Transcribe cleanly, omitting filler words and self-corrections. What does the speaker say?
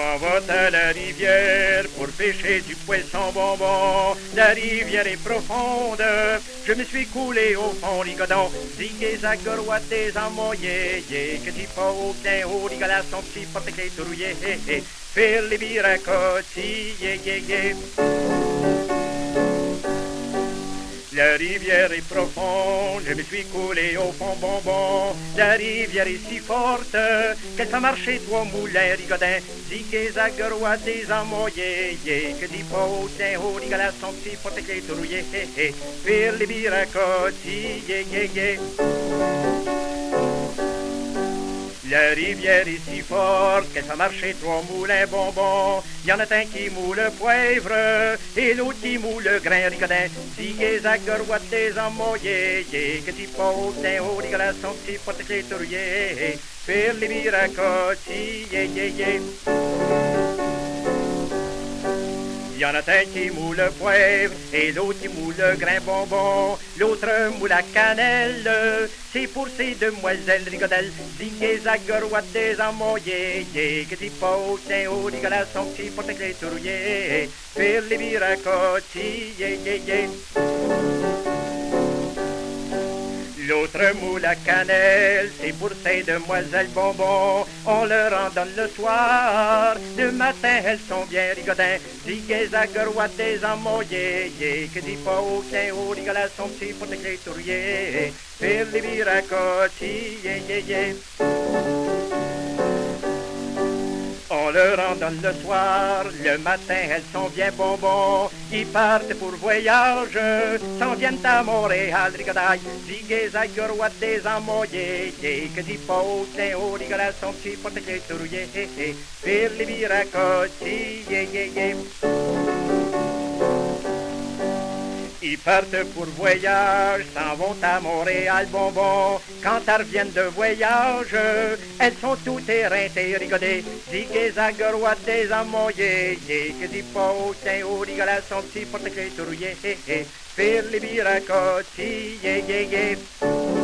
m'en vais à la rivière pour pêcher du poisson bonbon. La rivière est profonde, je me suis coulé au fond, rigodon. Zigué, zagoroite, des amoyés, que dis pas au bien haut, rigolas, son petit porte-clés tourouillé, faire les biracotis, La rivière est profonde, je me suis coulé au fond bonbon. La rivière est si forte qu'elle fait marcher trois moulins rigodins. Zigué, zagoroite, des amoyés, que dis pas au tien haut, rigolas, son petit porte-clés tourouillé, faire les biracotis, La rivière est si forte qu'elle fait marcher trois moulins bonbons. Il y en a un qui moule le poivre et l'autre qui moule le grain rigodin. Zigué, zagoroite, des amoyés, que dis pas au teint haut, rigolas, son petit porte-clés tourouillé, faire les biracotis, Il y en a un qui moule le poivre et l'autre qui moule le grain bonbon. L'autre moule la cannelle, c'est pour ces demoiselles rigodelles. Zigué, zagoroite, des amoyés, que dis pas au tien haut, rigolas, son petit porte-clés tourouillé, faire les biracotis, L'autre moule à cannelle, c'est pour ces demoiselles bonbons. On leur en donne le soir, le matin elles sont bien rigodins. Zigué, zagoroite, des amoyés, que dis pas au tien haut, rigolas, son petit porte-clés tourouillé, faire les biracotis, On leur en donne le soir, le matin elles sont bien bonbons. Ils partent pour voyage, s'en viennent à Montréal, rigodaille. Zigué, zagoroite, des amoyés, que dis pas au tien haut, rigolas, son petit porte-clés tourouillé, faire les biracotis, Ils partent pour voyage, s'en vont à Montréal bonbon. Quand elles reviennent de voyage, elles sont toutes éreintées, rigodées. Zigué, zagoroite, des amoyés, que dis pas au tien haut, rigolas, son petit porte-clés tourouillé, faire les biracotis,